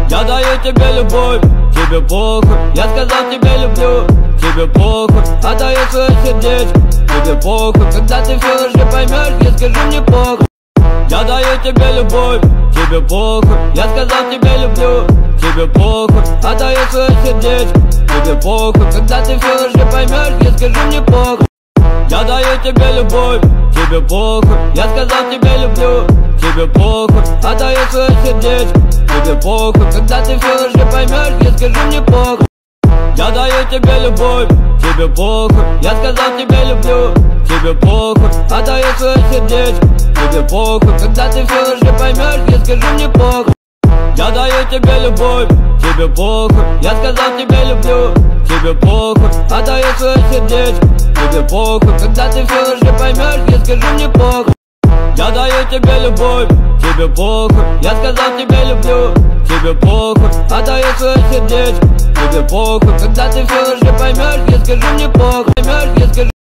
Я даю тебе любовь, тебе похуй. Я сказал тебе люблю, тебе похуй. Отдаю свое сердечко, тебе похуй. Когда ты все уже поймешь, я скажу мне похуй. Я даю тебе любовь, тебе похуй. Я сказал тебе люблю, тебе похуй. Отдаю свое сердечко, тебе похуй. Когда ты все уже поймешь, я скажу мне похуй. Я даю тебе любовь, тебе похуй. Я сказал тебе люблю, тебе похуй. Отдаю свое сердечко, тебе похуй. Когда ты все уже поймешь, я скажу мне похуй. Я даю тебе любовь, тебе похуй. Я сказал тебе люблю, тебе похуй. Отдаю свое сердечко, тебе похуй. Когда ты все уже поймешь, я скажу мне похуй. Я даю тебе любовь, тебе похуй. Я сказал тебе люблю, тебе похуй. Отдаю свое сердечко, тебе похуй. Когда ты все уже поймешь, я скажу мне похуй. Я даю тебе любовь, тебе похуй. Я сказал тебе люблю, тебе похуй. Отдаю свое сердечко, тебе похуй. Когда ты все уже поймешь, я скажу мне похуй. Поймешь, я скажу.